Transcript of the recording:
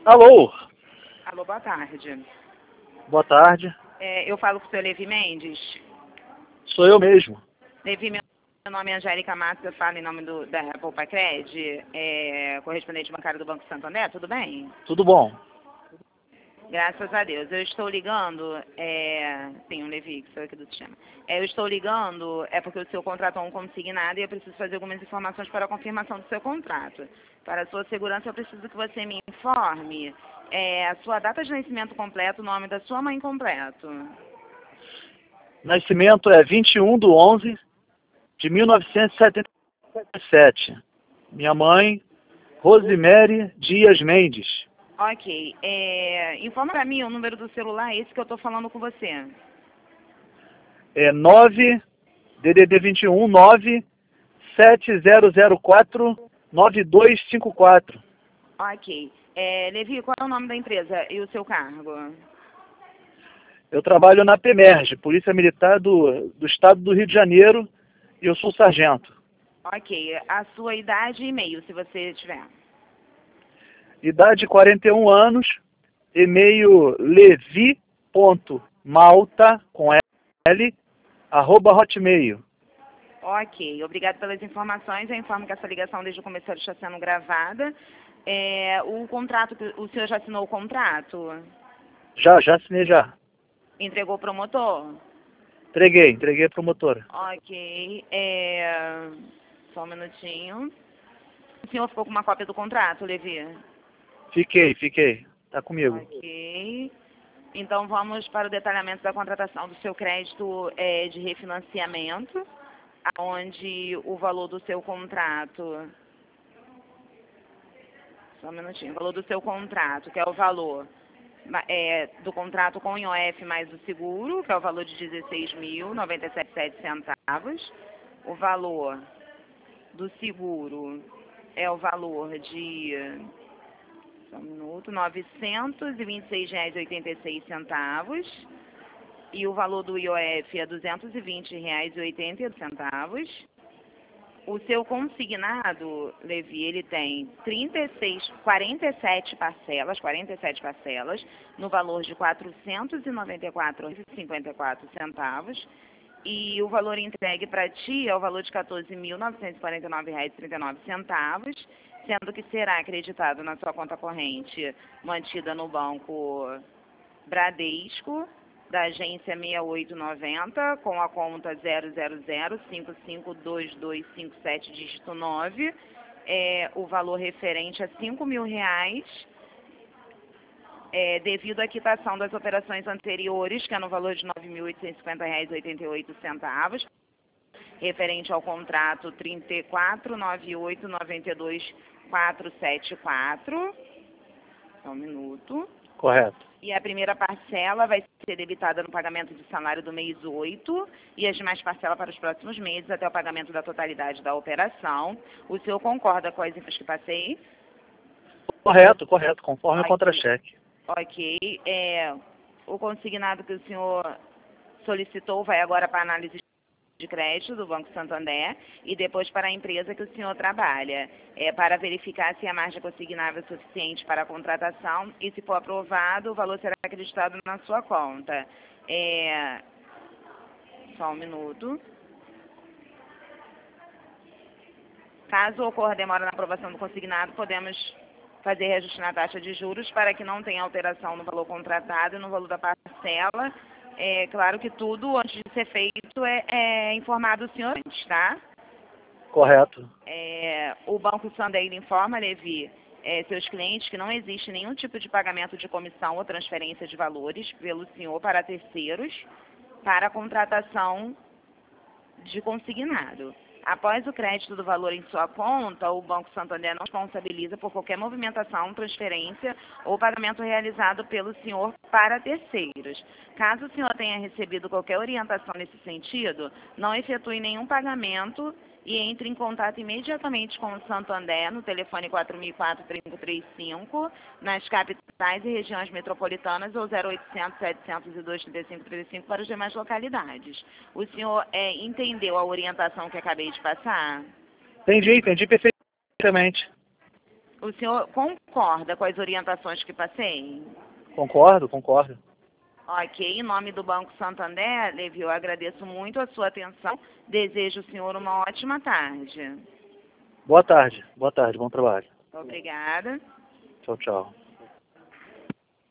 Alô, Alô, boa tarde. boa tarde. Eu falo com o senhor Levi Mendes. Sou eu mesmo. Levi, meu nome é Angélica Matos, eu falo em nome da Poupa Cred, correspondente bancário do Banco Santander, tudo bem? Tudo bom? Graças a Deus. Eu estou ligando, sim, o Levi, que sou eu aqui do sistema. Eu estou ligando, porque o senhor contratou um consignado e eu preciso fazer algumas informações para a confirmação do seu contrato. Para a sua segurança, eu preciso que você me informe a sua data de nascimento completo, o nome da sua mãe completo. Nascimento é 21/11 de 1977. Minha mãe, Rosemary Dias Mendes. Ok. Informa para mim o número do celular, esse que eu estou falando com você. É 9 DDD 21 9 7004 9254. Ok. Levi, qual é o nome da empresa e o seu cargo? Eu trabalho na PEMERG, Polícia Militar do Estado do Rio de Janeiro, e eu sou sargento. Ok. A sua idade e e-mail, se você tiver. Idade 41 anos, e-mail levi.malta, com L, @hotmail. Ok. Obrigado pelas informações. Eu informo que essa ligação desde o começo está sendo gravada. O contrato, o senhor já assinou o contrato? Já assinei já. Entregou o promotor? Entreguei a promotora. Ok. Só um minutinho. O senhor ficou com uma cópia do contrato, Levi? Fiquei. Tá comigo. Ok. Então vamos para o detalhamento da contratação do seu crédito de refinanciamento, onde o valor do seu contrato, só um minutinho, o valor do seu contrato, que é o valor do contrato com o IOF mais o seguro, que é o valor de R$ 16.097,7. O valor do seguro é o valor de, só um minuto, R$ 926,86. E o valor do IOF é R$ 220,80. O seu consignado, Levi, ele tem 47 parcelas, no valor de R$ 494,54. E o valor entregue para ti é o valor de R$ 14.949,39, sendo que será acreditado na sua conta corrente, mantida no Banco Bradesco, da agência 6890, com a conta 000552257, dígito 9, o valor referente a R$ 5.000, devido à quitação das operações anteriores, que é no valor de R$ 9.850,88, referente ao contrato 349892.474. Só um minuto. Correto. E a primeira parcela vai ser debitada no pagamento do salário do mês 8 e as demais parcelas para os próximos meses até o pagamento da totalidade da operação. O senhor concorda com as infos que passei? Correto, conforme o Ok. contra-cheque. Ok. O consignado que o senhor solicitou vai agora para a análise de crédito do Banco Santander e depois para a empresa que o senhor trabalha, para verificar se a margem consignável é suficiente para a contratação e, se for aprovado, o valor será acreditado na sua conta. Só um minuto. Caso ocorra demora na aprovação do consignado, podemos fazer reajuste na taxa de juros para que não tenha alteração no valor contratado e no valor da parcela. Claro que tudo, antes de ser feito, é informado o senhor antes, tá? Correto. O Banco Santander informa, Levi, seus clientes que não existe nenhum tipo de pagamento de comissão ou transferência de valores pelo senhor para terceiros para a contratação de consignado. Após o crédito do valor em sua conta, o Banco Santander não responsabiliza por qualquer movimentação, transferência ou pagamento realizado pelo senhor para terceiros. Caso o senhor tenha recebido qualquer orientação nesse sentido, não efetue nenhum pagamento e entre em contato imediatamente com o Santander no telefone 4004-3535, nas capitais e regiões metropolitanas, ou 0800-702-3535 para as demais localidades. O senhor entendeu a orientação que acabei de passar? Entendi perfeitamente. O senhor concorda com as orientações que passei? Concordo, concordo. Ok, em nome do Banco Santander, Levi, eu agradeço muito a sua atenção. Desejo ao senhor uma ótima tarde. Boa tarde, bom trabalho. Obrigada. Tchau, tchau.